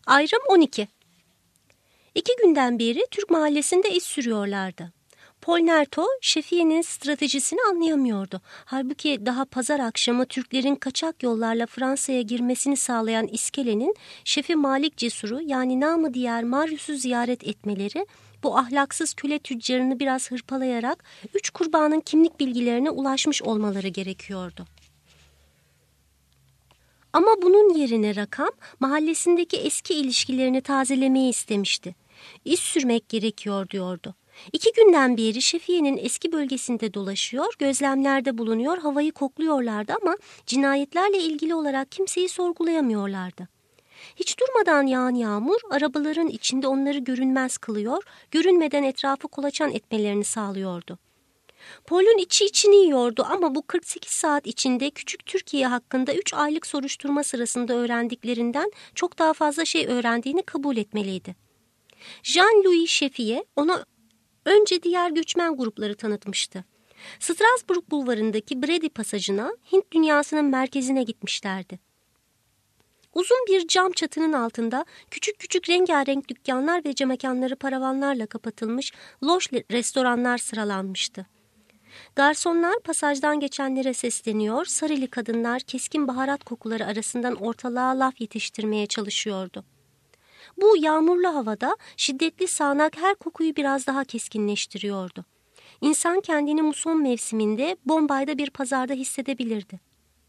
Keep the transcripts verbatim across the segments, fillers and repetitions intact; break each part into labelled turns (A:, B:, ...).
A: Ayrım on iki. İki günden beri Türk mahallesinde iz sürüyorlardı. Polnerto, Şefiye'nin stratejisini anlayamıyordu. Halbuki daha pazar akşamı Türklerin kaçak yollarla Fransa'ya girmesini sağlayan iskelenin Şefi Malik Cesur'u yani namı diğer Marius'u ziyaret etmeleri, bu ahlaksız köle tüccarını biraz hırpalayarak üç kurbanın kimlik bilgilerine ulaşmış olmaları gerekiyordu. Ama bunun yerine rakam mahallesindeki eski ilişkilerini tazelemeyi istemişti. İz sürmek gerekiyor diyordu. İki günden beri Şefiye'nin eski bölgesinde dolaşıyor, gözlemlerde bulunuyor, havayı kokluyorlardı ama cinayetlerle ilgili olarak kimseyi sorgulayamıyorlardı. Hiç durmadan yağan yağmur arabaların içinde onları görünmez kılıyor, görünmeden etrafı kolaçan etmelerini sağlıyordu. Paul'un içi içini yiyordu ama bu kırk sekiz saat içinde küçük Türkiye hakkında üç aylık soruşturma sırasında öğrendiklerinden çok daha fazla şey öğrendiğini kabul etmeliydi. Jean-Louis Şefiye ona önce diğer göçmen grupları tanıtmıştı. Strasbourg bulvarındaki Bredy pasajına, Hint dünyasının merkezine gitmişlerdi. Uzun bir cam çatının altında küçük küçük rengarenk dükkanlar ve camekanları paravanlarla kapatılmış loş restoranlar sıralanmıştı. Garsonlar pasajdan geçenlere sesleniyor, sarılı kadınlar keskin baharat kokuları arasından ortalığa laf yetiştirmeye çalışıyordu. Bu yağmurlu havada şiddetli sağanak her kokuyu biraz daha keskinleştiriyordu. İnsan kendini muson mevsiminde Bombay'da bir pazarda hissedebilirdi.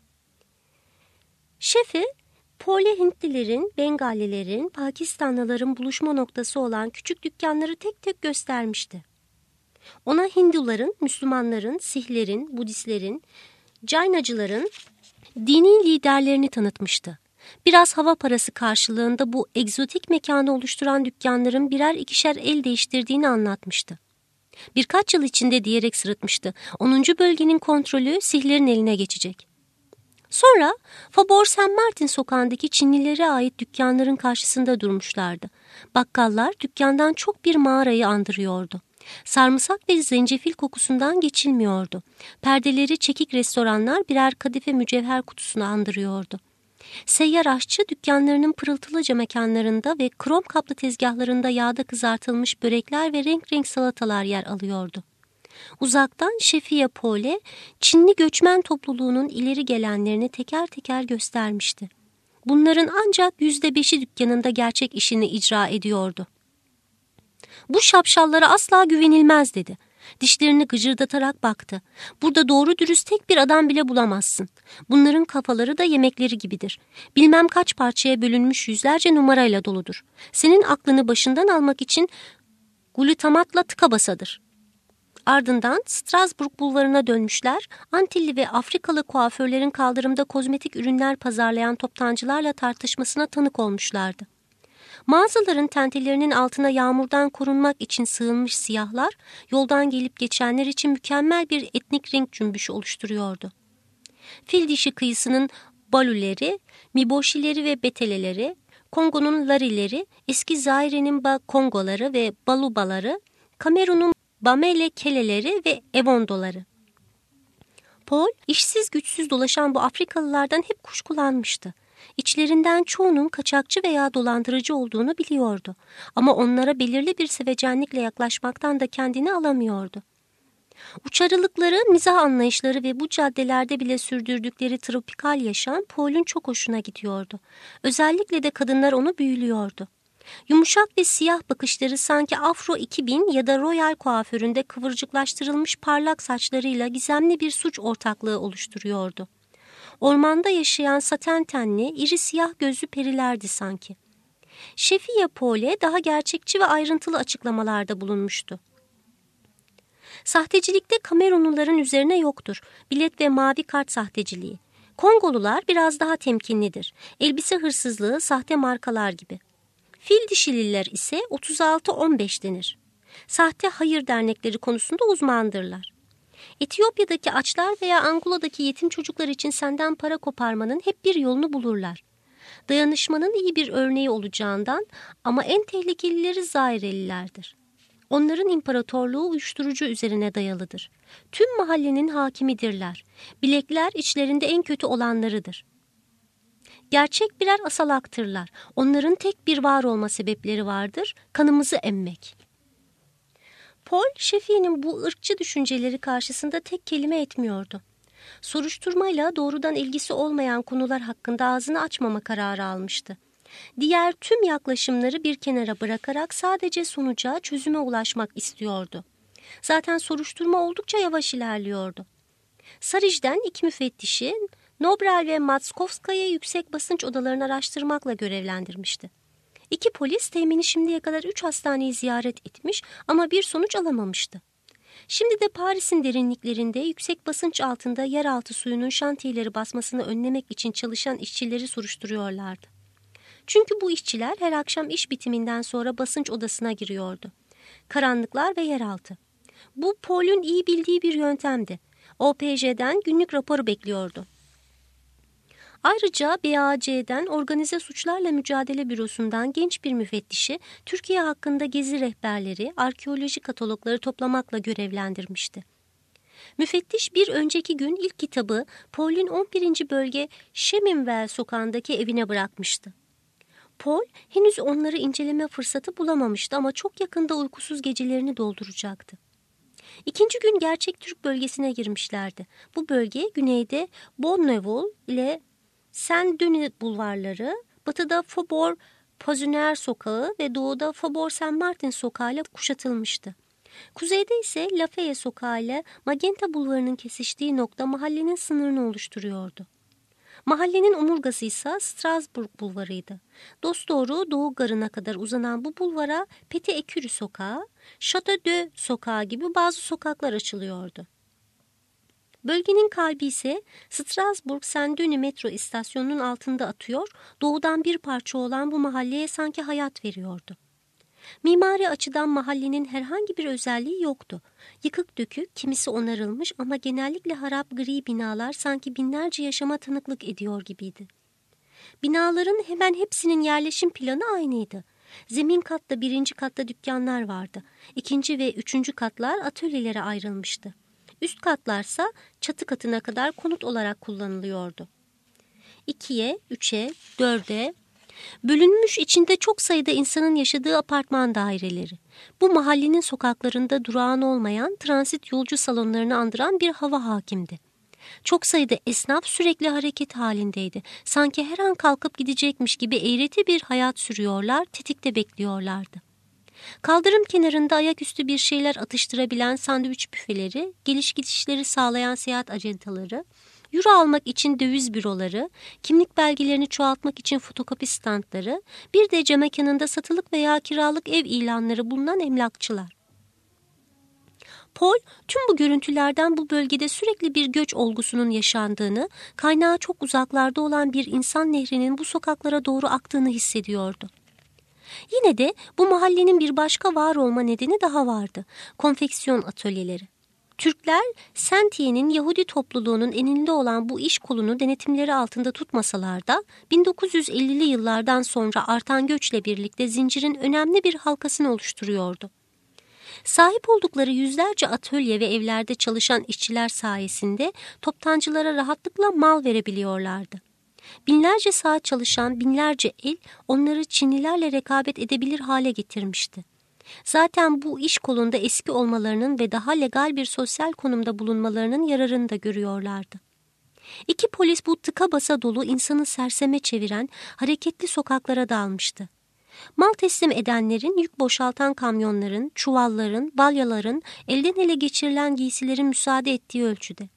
A: Şefi, Pole Hintlilerin, Bengalilerin, Pakistanlıların buluşma noktası olan küçük dükkanları tek tek göstermişti. Ona Hinduların, Müslümanların, Sihlerin, Budistlerin, Jainacıların dini liderlerini tanıtmıştı. Biraz hava parası karşılığında bu egzotik mekanı oluşturan dükkanların birer ikişer el değiştirdiğini anlatmıştı. Birkaç yıl içinde diyerek sırıtmıştı. onuncu bölgenin kontrolü Sihlerin eline geçecek. Sonra Faubourg Saint-Martin sokağındaki Çinlilere ait dükkanların karşısında durmuşlardı. Bakkallar dükkandan çok bir mağarayı andırıyordu. Sarımsak ve zencefil kokusundan geçilmiyordu. Perdeleri çekik restoranlar birer kadife mücevher kutusunu andırıyordu. Seyyar aşçı dükkanlarının pırıltılı mekanlarında ve krom kaplı tezgahlarında yağda kızartılmış börekler ve renk renk salatalar yer alıyordu. Uzaktan Şefiye Pole, Çinli göçmen topluluğunun ileri gelenlerini teker teker göstermişti. Bunların ancak yüzde beşi dükkanında gerçek işini icra ediyordu. Bu şapşallara asla güvenilmez dedi. Dişlerini gıcırdatarak baktı. Burada doğru dürüst tek bir adam bile bulamazsın. Bunların kafaları da yemekleri gibidir. Bilmem kaç parçaya bölünmüş yüzlerce numarayla doludur. Senin aklını başından almak için glutamatla tıka basadır. Ardından Strasbourg bulvarına dönmüşler, Antilli ve Afrikalı kuaförlerin kaldırımda kozmetik ürünler pazarlayan toptancılarla tartışmasına tanık olmuşlardı. Mağazaların tentelerinin altına yağmurdan korunmak için sığınmış siyahlar, yoldan gelip geçenler için mükemmel bir etnik renk cümbüşü oluşturuyordu. Fil dişi kıyısının balüleri, miboşileri ve beteleleri, Kongo'nun larileri, eski Zaire'nin ba Kongoları ve balubaları, Kamerun'un bamele keleleri ve evondoları. Paul, işsiz güçsüz dolaşan bu Afrikalılardan hep kuşkulanmıştı. İçlerinden çoğunun kaçakçı veya dolandırıcı olduğunu biliyordu. Ama onlara belirli bir sevecenlikle yaklaşmaktan da kendini alamıyordu. Uçarılıkları, mizah anlayışları ve bu caddelerde bile sürdürdükleri tropikal yaşam Paul'un çok hoşuna gidiyordu. Özellikle de kadınlar onu büyülüyordu. Yumuşak ve siyah bakışları sanki Afro iki bin ya da Royal kuaföründe kıvırcıklaştırılmış parlak saçlarıyla gizemli bir suç ortaklığı oluşturuyordu. Ormanda yaşayan saten tenli, iri siyah gözlü perilerdi sanki. Şefiye Pole daha gerçekçi ve ayrıntılı açıklamalarda bulunmuştu. Sahtecilikte Kamerunluların üzerine yoktur. Bilet ve mavi kart sahteciliği. Kongolular biraz daha temkinlidir. Elbise hırsızlığı sahte markalar gibi. Fil dişililer ise otuz altı on beş denir. Sahte hayır dernekleri konusunda uzmandırlar. Etiyopya'daki açlar veya Angola'daki yetim çocuklar için senden para koparmanın hep bir yolunu bulurlar. Dayanışmanın iyi bir örneği olacağından ama en tehlikelileri Zairelilerdir. Onların imparatorluğu uyuşturucu üzerine dayalıdır. Tüm mahallenin hakimidirler. Bilekler içlerinde en kötü olanlarıdır. Gerçek birer asalaktırlar. Onların tek bir var olma sebepleri vardır, kanımızı emmek. Paul, Şefi'nin bu ırkçı düşünceleri karşısında tek kelime etmiyordu. Soruşturmayla doğrudan ilgisi olmayan konular hakkında ağzını açmama kararı almıştı. Diğer tüm yaklaşımları bir kenara bırakarak sadece sonuca, çözüme ulaşmak istiyordu. Zaten soruşturma oldukça yavaş ilerliyordu. Sarij'den iki müfettişi Nobrel ve Matskovska'yı yüksek basınç odalarını araştırmakla görevlendirmişti. İki polis temini şimdiye kadar üç hastaneyi ziyaret etmiş ama bir sonuç alamamıştı. Şimdi de Paris'in derinliklerinde yüksek basınç altında yeraltı suyunun şantiyeleri basmasını önlemek için çalışan işçileri soruşturuyorlardı. Çünkü bu işçiler her akşam iş bitiminden sonra basınç odasına giriyordu. Karanlıklar ve yeraltı. Bu Paul'un iyi bildiği bir yöntemdi. O P J'den günlük raporu bekliyordu. Ayrıca B A C'den Organize Suçlarla Mücadele Bürosu'ndan genç bir müfettişi Türkiye hakkında gezi rehberleri, arkeoloji katalogları toplamakla görevlendirmişti. Müfettiş bir önceki gün ilk kitabı Paul'un on birinci bölge Cheminwell sokağındaki evine bırakmıştı. Paul henüz onları inceleme fırsatı bulamamıştı ama çok yakında uykusuz gecelerini dolduracaktı. İkinci gün gerçek Türk bölgesine girmişlerdi. Bu bölge güneyde Bonneval ile Saint-Denis bulvarları, batıda Faubourg Poissonnière sokağı ve doğuda Faubourg Saint-Martin sokağı ile kuşatılmıştı. Kuzeyde ise Lafayette sokağı ile Magenta bulvarının kesiştiği nokta mahallenin sınırını oluşturuyordu. Mahallenin omurgası ise Strasbourg bulvarıydı. Dosdoğru Doğu Garı'na kadar uzanan bu bulvara Petit Écurie sokağı, Château d'Eau sokağı gibi bazı sokaklar açılıyordu. Bölgenin kalbi ise Strasbourg Saint-Denis metro istasyonunun altında atıyor, doğudan bir parça olan bu mahalleye sanki hayat veriyordu. Mimari açıdan mahallenin herhangi bir özelliği yoktu. Yıkık dökük, kimisi onarılmış ama genellikle harap gri binalar sanki binlerce yaşama tanıklık ediyor gibiydi. Binaların hemen hepsinin yerleşim planı aynıydı. Zemin katta birinci katta dükkanlar vardı. İkinci ve üçüncü katlar atölyelere ayrılmıştı. Üst katlarsa çatı katına kadar konut olarak kullanılıyordu. İkiye, üçe, dörde bölünmüş içinde çok sayıda insanın yaşadığı apartman daireleri. Bu mahallenin sokaklarında durağan olmayan transit yolcu salonlarını andıran bir hava hakimdi. Çok sayıda esnaf sürekli hareket halindeydi. Sanki her an kalkıp gidecekmiş gibi eğreti bir hayat sürüyorlar, tetikte bekliyorlardı. Kaldırım kenarında ayaküstü bir şeyler atıştırabilen sandviç büfeleri, geliş gidişleri sağlayan seyahat acentaları, euro almak için döviz büroları, kimlik belgelerini çoğaltmak için fotokopi standları, bir de cam mekanında satılık veya kiralık ev ilanları bulunan emlakçılar. Paul, tüm bu görüntülerden bu bölgede sürekli bir göç olgusunun yaşandığını, kaynağı çok uzaklarda olan bir insan nehrinin bu sokaklara doğru aktığını hissediyordu. Yine de bu mahallenin bir başka var olma nedeni daha vardı. Konfeksiyon atölyeleri. Türkler, Sentiye'nin Yahudi topluluğunun eninde olan bu iş kolunu denetimleri altında tutmasalar da bin dokuz yüz ellili yıllardan sonra artan göçle birlikte zincirin önemli bir halkasını oluşturuyordu. Sahip oldukları yüzlerce atölye ve evlerde çalışan işçiler sayesinde toptancılara rahatlıkla mal verebiliyorlardı. Binlerce saat çalışan binlerce el onları Çinlilerle rekabet edebilir hale getirmişti. Zaten bu iş kolunda eski olmalarının ve daha legal bir sosyal konumda bulunmalarının yararını da görüyorlardı. İki polis bu tıka basa dolu insanı serseme çeviren hareketli sokaklara dalmıştı. Mal teslim edenlerin, yük boşaltan kamyonların, çuvalların, balyaların, elden ele geçirilen giysilerin müsaade ettiği ölçüde.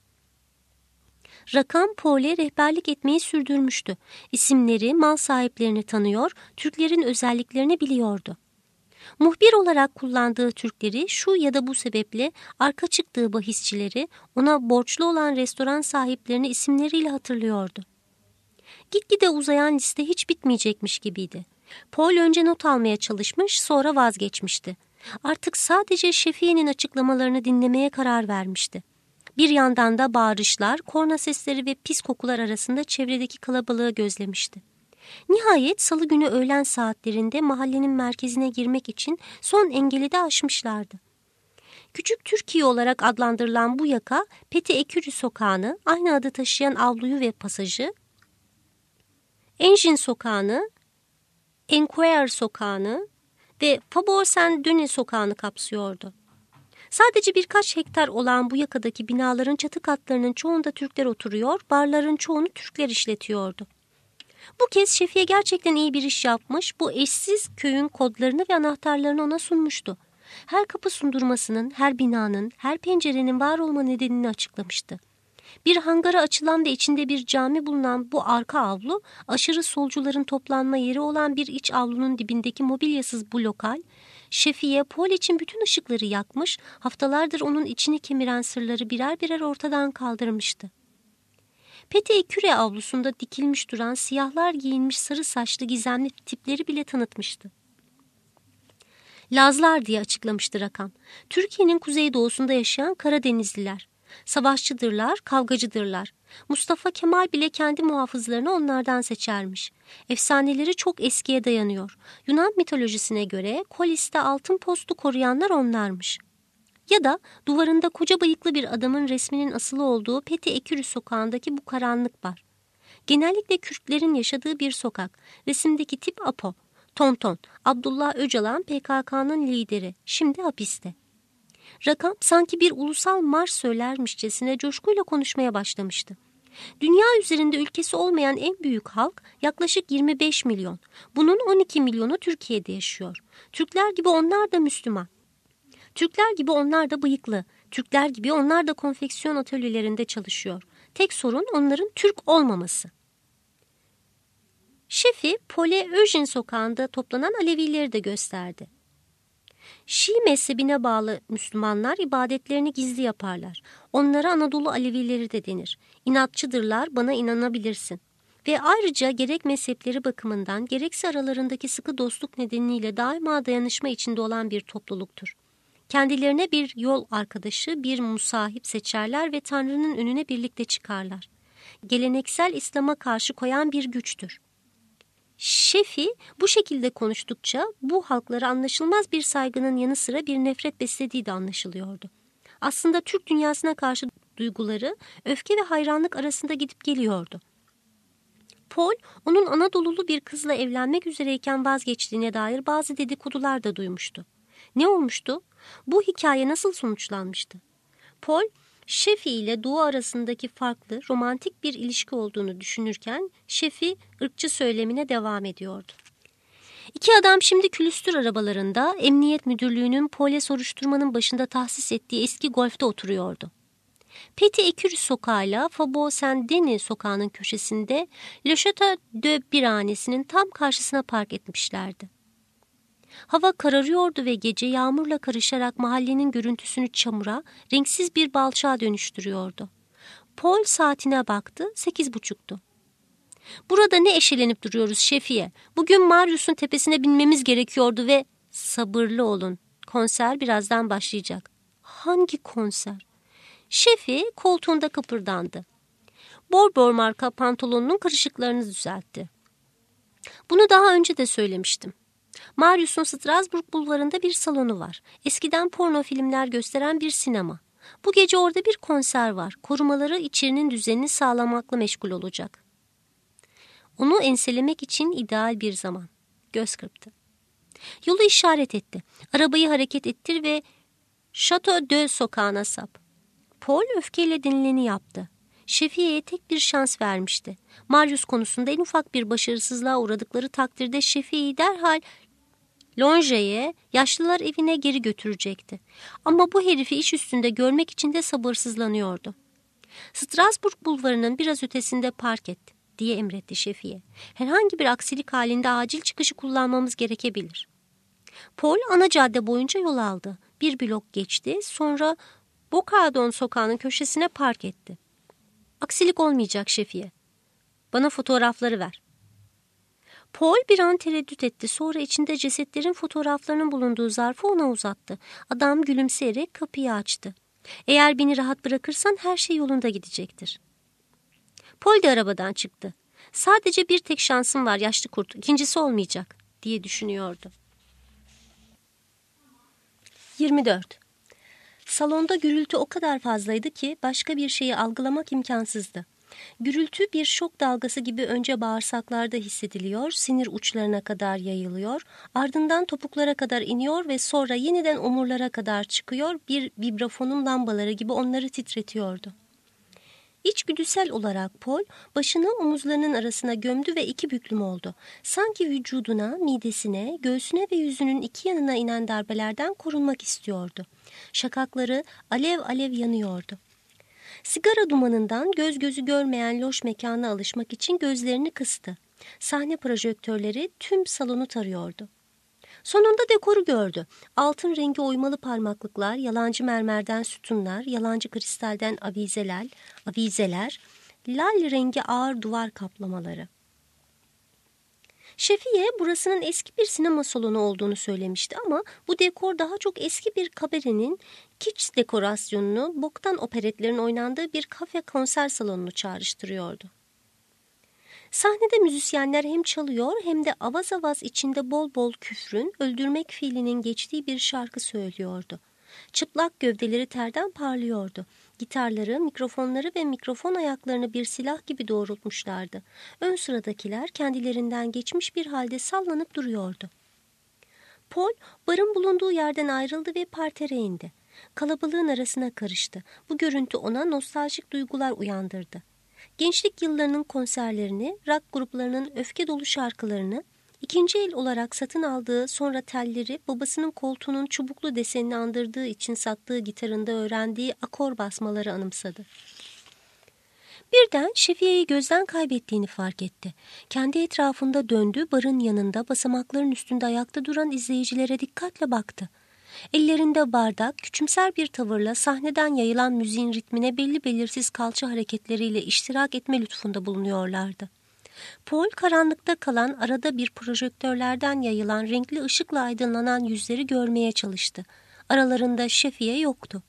A: Rakam Paul'e rehberlik etmeyi sürdürmüştü. İsimleri, mal sahiplerini tanıyor, Türklerin özelliklerini biliyordu. Muhbir olarak kullandığı Türkleri şu ya da bu sebeple arka çıktığı bahisçileri, ona borçlu olan restoran sahiplerini isimleriyle hatırlıyordu. Gitgide uzayan liste hiç bitmeyecekmiş gibiydi. Paul önce not almaya çalışmış, sonra vazgeçmişti. Artık sadece Şefiye'nin açıklamalarını dinlemeye karar vermişti. Bir yandan da bağırışlar, korna sesleri ve pis kokular arasında çevredeki kalabalığı gözlemişti. Nihayet salı günü öğlen saatlerinde mahallenin merkezine girmek için son engeli de aşmışlardı. Küçük Türkiye olarak adlandırılan bu yaka, Petit Écurie sokağını, aynı adı taşıyan avluyu ve pasajı, Engine Sokağı'nı, Enquirer Sokağı'nı ve Faubourg Saint-Denis Sokağı'nı kapsıyordu. Sadece birkaç hektar olan bu yakadaki binaların çatı katlarının çoğunda Türkler oturuyor, barların çoğunu Türkler işletiyordu. Bu kez Şefiye gerçekten iyi bir iş yapmış, bu eşsiz köyün kodlarını ve anahtarlarını ona sunmuştu. Her kapı sundurmasının, her binanın, her pencerenin var olma nedenini açıklamıştı. Bir hangara açılan ve içinde bir cami bulunan bu arka avlu, aşırı solcuların toplanma yeri olan bir iç avlunun dibindeki mobilyasız bu lokal, Şefiye, Paul için bütün ışıkları yakmış, haftalardır onun içini kemiren sırları birer birer ortadan kaldırmıştı. Petit Écurie avlusunda dikilmiş duran siyahlar giyinmiş sarı saçlı gizemli tipleri bile tanıtmıştı. Lazlar diye açıklamıştı rakam. Türkiye'nin kuzeydoğusunda yaşayan Karadenizliler. Savaşçıdırlar, kavgacıdırlar. Mustafa Kemal bile kendi muhafızlarını onlardan seçermiş. Efsaneleri çok eskiye dayanıyor. Yunan mitolojisine göre Kolis'te altın postu koruyanlar onlarmış. Ya da duvarında koca bıyıklı bir adamın resminin asılı olduğu Petit Écurie sokağındaki bu karanlık bar. Genellikle Kürtlerin yaşadığı bir sokak. Resimdeki tip Apo. Tonton, Abdullah Öcalan P K K'nın lideri. Şimdi hapiste. Rakam sanki bir ulusal marş söylermişçesine coşkuyla konuşmaya başlamıştı. Dünya üzerinde ülkesi olmayan en büyük halk yaklaşık yirmi beş milyon. Bunun on iki milyonu Türkiye'de yaşıyor. Türkler gibi onlar da Müslüman. Türkler gibi onlar da bıyıklı. Türkler gibi onlar da konfeksiyon atölyelerinde çalışıyor. Tek sorun onların Türk olmaması. Şefi Paul'e Eugene sokağında toplanan Alevileri de gösterdi. Şii mezhebine bağlı Müslümanlar ibadetlerini gizli yaparlar. Onlara Anadolu Alevileri de denir. İnatçıdırlar, bana inanabilirsin. Ve ayrıca gerek mezhepleri bakımından gerekse aralarındaki sıkı dostluk nedeniyle daima dayanışma içinde olan bir topluluktur. Kendilerine bir yol arkadaşı, bir musahip seçerler ve Tanrı'nın önüne birlikte çıkarlar. Geleneksel İslam'a karşı koyan bir güçtür. Şefi bu şekilde konuştukça bu halklara anlaşılmaz bir saygının yanı sıra bir nefret beslediği de anlaşılıyordu. Aslında Türk dünyasına karşı duyguları öfke ve hayranlık arasında gidip geliyordu. Paul, onun Anadolulu bir kızla evlenmek üzereyken vazgeçtiğine dair bazı dedikodular da duymuştu. Ne olmuştu? Bu hikaye nasıl sonuçlanmıştı? Paul, Şefi ile Doğu arasındaki farklı, romantik bir ilişki olduğunu düşünürken Şefi ırkçı söylemine devam ediyordu. İki adam şimdi külüstür arabalarında Emniyet Müdürlüğü'nün Paul'e soruşturmanın başında tahsis ettiği eski golfte oturuyordu. Petit Écurie sokağıyla Faubourg Saint-Denis sokağının köşesinde Le Château de Biranesinin tam karşısına park etmişlerdi. Hava kararıyordu ve gece yağmurla karışarak mahallenin görüntüsünü çamura, renksiz bir balçağa dönüştürüyordu. Paul saatine baktı, sekiz buçuktu. Burada ne eşelenip duruyoruz Şefiye? Bugün Marius'un tepesine binmemiz gerekiyordu ve sabırlı olun. Konser birazdan başlayacak. Hangi konser? Şefi koltuğunda kıpırdandı. Bor bor marka pantolonunun kırışıklarını düzeltti. Bunu daha önce de söylemiştim. Marius'un Strasbourg bulvarında bir salonu var. Eskiden porno filmler gösteren bir sinema. Bu gece orada bir konser var. Korumaları içerinin düzenini sağlamakla meşgul olacak. Onu enselemek için ideal bir zaman. Göz kırptı. Yolu işaret etti. Arabayı hareket ettir ve Château de sokağına sap. Paul öfkeyle dinileni yaptı. Şefiye'ye tek bir şans vermişti. Marius konusunda en ufak bir başarısızlığa uğradıkları takdirde Şefiye'yi derhal Longe'ye, yaşlılar evine geri götürecekti. Ama bu herifi iş üstünde görmek için de sabırsızlanıyordu. Strasbourg bulvarının biraz ötesinde park et diye emretti Şefiye. Herhangi bir aksilik halinde acil çıkışı kullanmamız gerekebilir. Paul ana cadde boyunca yol aldı. Bir blok geçti, sonra Bocardon sokağının köşesine park etti. Aksilik olmayacak Şefiye. Bana fotoğrafları ver. Paul bir an tereddüt etti. Sonra içinde cesetlerin fotoğraflarının bulunduğu zarfı ona uzattı. Adam gülümseyerek kapıyı açtı. Eğer beni rahat bırakırsan her şey yolunda gidecektir. Paul de arabadan çıktı. Sadece bir tek şansım var yaşlı kurt. İkincisi olmayacak diye düşünüyordu. yirmi dört. Salonda gürültü o kadar fazlaydı ki başka bir şeyi algılamak imkansızdı. Gürültü bir şok dalgası gibi önce bağırsaklarda hissediliyor, sinir uçlarına kadar yayılıyor, ardından topuklara kadar iniyor ve sonra yeniden omurlara kadar çıkıyor, bir vibrafonun lambaları gibi onları titretiyordu. İçgüdüsel olarak Paul başını omuzlarının arasına gömdü ve iki büklüm oldu. Sanki vücuduna, midesine, göğsüne ve yüzünün iki yanına inen darbelerden korunmak istiyordu. Şakakları alev alev yanıyordu. Sigara dumanından göz gözü görmeyen loş mekana alışmak için gözlerini kıstı. Sahne projektörleri tüm salonu tarıyordu. Sonunda dekoru gördü. Altın rengi oymalı parmaklıklar, yalancı mermerden sütunlar, yalancı kristalden avizeler, avizeler, lal rengi ağır duvar kaplamaları. Şefiye burasının eski bir sinema salonu olduğunu söylemişti ama bu dekor daha çok eski bir kabarenin kiç dekorasyonunu boktan operetlerin oynandığı bir kafe konser salonunu çağrıştırıyordu. Sahnede müzisyenler hem çalıyor hem de avaz avaz içinde bol bol küfrün, öldürmek fiilinin geçtiği bir şarkı söylüyordu. Çıplak gövdeleri terden parlıyordu. Gitarları, mikrofonları ve mikrofon ayaklarını bir silah gibi doğrultmuşlardı. Ön sıradakiler kendilerinden geçmiş bir halde sallanıp duruyordu. Paul, barın bulunduğu yerden ayrıldı ve partere indi. Kalabalığın arasına karıştı. Bu görüntü ona nostaljik duygular uyandırdı. Gençlik yıllarının konserlerini, rock gruplarının öfke dolu şarkılarını, ikinci el olarak satın aldığı sonra telleri babasının koltuğunun çubuklu desenini andırdığı için sattığı gitarında öğrendiği akor basmaları anımsadı. Birden Şefiye'yi gözden kaybettiğini fark etti. Kendi etrafında döndü, barın yanında basamakların üstünde ayakta duran izleyicilere dikkatle baktı. Ellerinde bardak, küçümser bir tavırla sahneden yayılan müziğin ritmine belli belirsiz kalça hareketleriyle iştirak etme lütfunda bulunuyorlardı. Paul karanlıkta kalan arada bir projektörlerden yayılan renkli ışıkla aydınlanan yüzleri görmeye çalıştı. Aralarında Şefiye yoktu.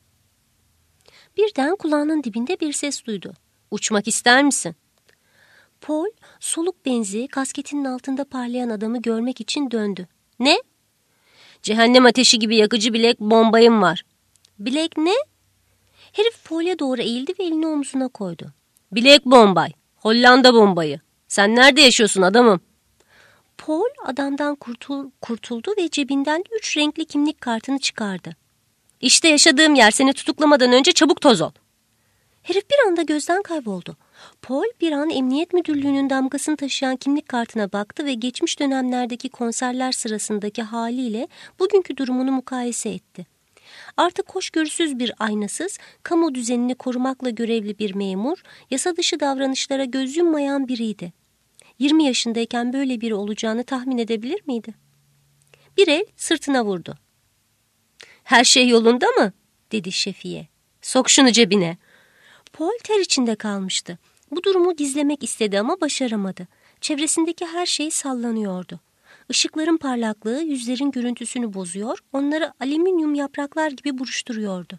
A: Birden kulağının dibinde bir ses duydu. "Uçmak ister misin?" Paul soluk benzi kasketinin altında parlayan adamı görmek için döndü. "Ne?" "Cehennem ateşi gibi yakıcı bilek bombayım var." "Bilek ne?" Herif Paul'e doğru eğildi ve elini omzuna koydu. "Bilek bombay. Hollanda bombayı. Sen nerede yaşıyorsun adamım?" Paul adamdan kurtul, kurtuldu ve cebinden üç renkli kimlik kartını çıkardı. "İşte yaşadığım yer, seni tutuklamadan önce çabuk toz ol." Herif bir anda gözden kayboldu. Paul bir an emniyet müdürlüğünün damgasını taşıyan kimlik kartına baktı ve geçmiş dönemlerdeki konserler sırasındaki haliyle bugünkü durumunu mukayese etti. Artık hoşgörüsüz bir aynasız, kamu düzenini korumakla görevli bir memur, yasa dışı davranışlara göz yummayan biriydi. yirmi yaşındayken böyle biri olacağını tahmin edebilir miydi? Bir el sırtına vurdu. "Her şey yolunda mı?" dedi Şefiye. "Sok şunu cebine." Paul ter içinde kalmıştı. Bu durumu gizlemek istedi ama başaramadı. Çevresindeki her şey sallanıyordu. Işıkların parlaklığı yüzlerin görüntüsünü bozuyor, onları alüminyum yapraklar gibi buruşturuyordu.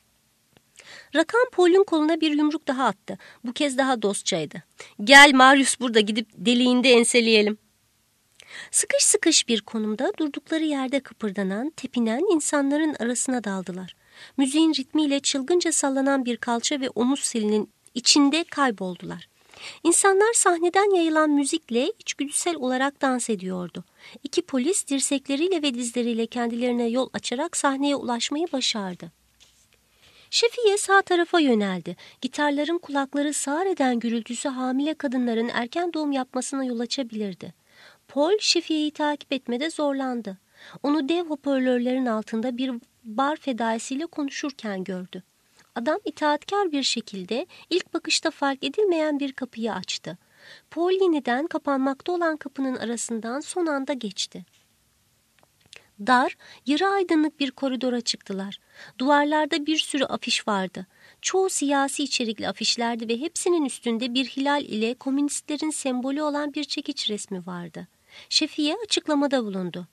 A: Rakan Paul'un koluna bir yumruk daha attı. Bu kez daha dostçaydı. "Gel Marius burada, gidip deliğinde enseleyelim." Sıkış sıkış bir konumda durdukları yerde kıpırdanan, tepinen insanların arasına daldılar. Müziğin ritmiyle çılgınca sallanan bir kalça ve omuz selinin içinde kayboldular. İnsanlar sahneden yayılan müzikle içgüdüsel olarak dans ediyordu. İki polis dirsekleriyle ve dizleriyle kendilerine yol açarak sahneye ulaşmayı başardı. Şefiye sağ tarafa yöneldi. Gitarların kulakları sağır eden gürültüsü hamile kadınların erken doğum yapmasına yol açabilirdi. Paul Şefiye'yi takip etmede zorlandı. Onu dev hoparlörlerin altında bir bar fedaisiyle konuşurken gördü. Adam itaatkar bir şekilde ilk bakışta fark edilmeyen bir kapıyı açtı. Paul yeniden kapanmakta olan kapının arasından son anda geçti. Dar, yarı aydınlık bir koridora çıktılar. Duvarlarda bir sürü afiş vardı. Çoğu siyasi içerikli afişlerdi ve hepsinin üstünde bir hilal ile komünistlerin sembolü olan bir çekiç resmi vardı. Şefiye açıklamada bulundu.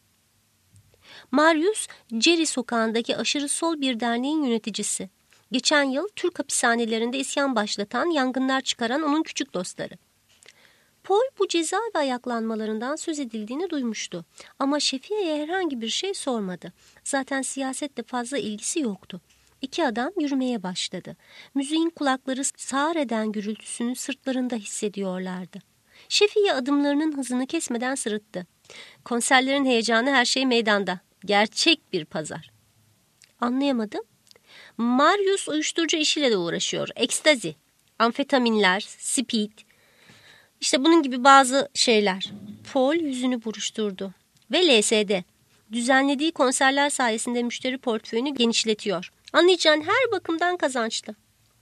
A: Marius, Ceri sokağındaki aşırı sol bir derneğin yöneticisi. Geçen yıl Türk hapishanelerinde isyan başlatan, yangınlar çıkaran onun küçük dostları. Paul bu cezaevi ayaklanmalarından söz edildiğini duymuştu. Ama Şefiye'ye herhangi bir şey sormadı. Zaten siyasetle fazla ilgisi yoktu. İki adam yürümeye başladı. Müziğin kulakları sağır eden gürültüsünü sırtlarında hissediyorlardı. Şefiye adımlarının hızını kesmeden sırıttı. Konserlerin heyecanı, her şey meydanda. Gerçek bir pazar. Anlayamadım. Marius uyuşturucu işiyle de uğraşıyor. Ekstazi, amfetaminler, speed. İşte bunun gibi bazı şeyler. Paul yüzünü buruşturdu. Ve L S D. Düzenlediği konserler sayesinde müşteri portföyünü genişletiyor. Anlayacağın her bakımdan kazançlı.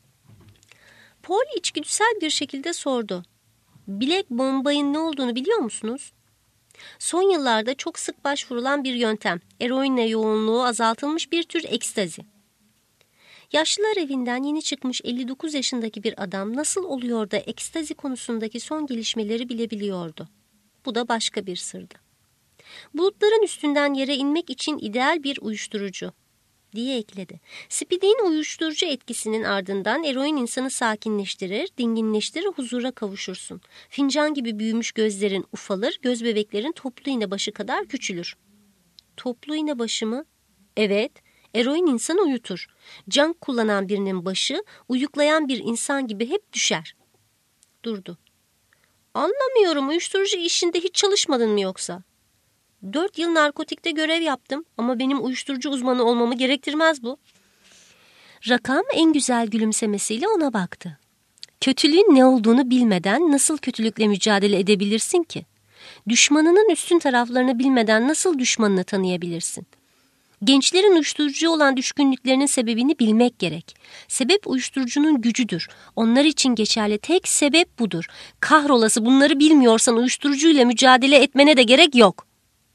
A: Paul içgüdüsel bir şekilde sordu. Black Bombay'ın ne olduğunu biliyor musunuz? Son yıllarda çok sık başvurulan bir yöntem. Eroinle yoğunluğu azaltılmış bir tür ekstazi. Yaşlılar evinden yeni çıkmış elli dokuz yaşındaki bir adam nasıl oluyor da ekstazi konusundaki son gelişmeleri bilebiliyordu. Bu da başka bir sırdı. Bulutların üstünden yere inmek için ideal bir uyuşturucu diye ekledi. Speed'in uyuşturucu etkisinin ardından eroin insanı sakinleştirir, dinginleştirir, huzura kavuşursun. Fincan gibi büyümüş gözlerin ufalır, göz bebeklerin toplu iğne başı kadar küçülür. Toplu iğne başı mı? Evet, eroin insanı uyutur. Can kullanan birinin başı uyuklayan bir insan gibi hep düşer. Durdu. Anlamıyorum, uyuşturucu işinde hiç çalışmadın mı yoksa? Dört yıl narkotikte görev yaptım ama benim uyuşturucu uzmanı olmamı gerektirmez bu. Rakam en güzel gülümsemesiyle ona baktı. Kötülüğün ne olduğunu bilmeden nasıl kötülükle mücadele edebilirsin ki? Düşmanının üstün taraflarını bilmeden nasıl düşmanını tanıyabilirsin? Gençlerin uyuşturucuya olan düşkünlüklerinin sebebini bilmek gerek. Sebep uyuşturucunun gücüdür. Onlar için geçerli tek sebep budur. Kahrolası, bunları bilmiyorsan uyuşturucuyla mücadele etmene de gerek yok.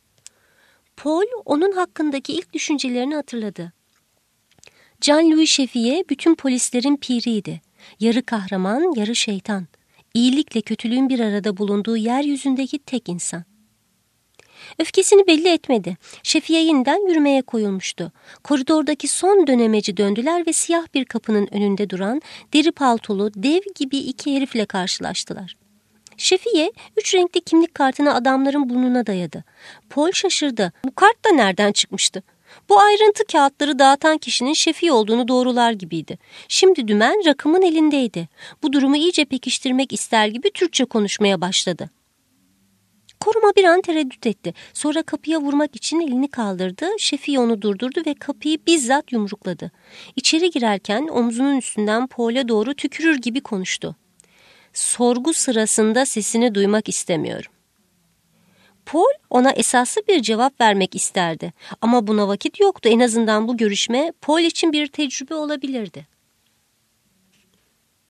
A: Paul onun hakkındaki ilk düşüncelerini hatırladı. Jean-Louis Şefiye bütün polislerin piriydi. Yarı kahraman, yarı şeytan. İyilikle kötülüğün bir arada bulunduğu yeryüzündeki tek insan. Öfkesini belli etmedi. Şefiye yeniden yürümeye koyulmuştu. Koridordaki son dönemeci döndüler ve siyah bir kapının önünde duran deri paltolu dev gibi iki herifle karşılaştılar. Şefiye üç renkli kimlik kartını adamların burnuna dayadı. Paul şaşırdı. Bu kart da nereden çıkmıştı? Bu ayrıntı kağıtları dağıtan kişinin Şefiye olduğunu doğrular gibiydi. Şimdi dümen Rakam'ın elindeydi. Bu durumu iyice pekiştirmek ister gibi Türkçe konuşmaya başladı. Koruma bir an tereddüt etti. Sonra kapıya vurmak için elini kaldırdı. Şefiye onu durdurdu ve kapıyı bizzat yumrukladı. İçeri girerken omzunun üstünden Paul'a doğru tükürür gibi konuştu. Sorgu sırasında sesini duymak istemiyorum. Paul ona esaslı bir cevap vermek isterdi. Ama buna vakit yoktu. En azından bu görüşme Paul için bir tecrübe olabilirdi.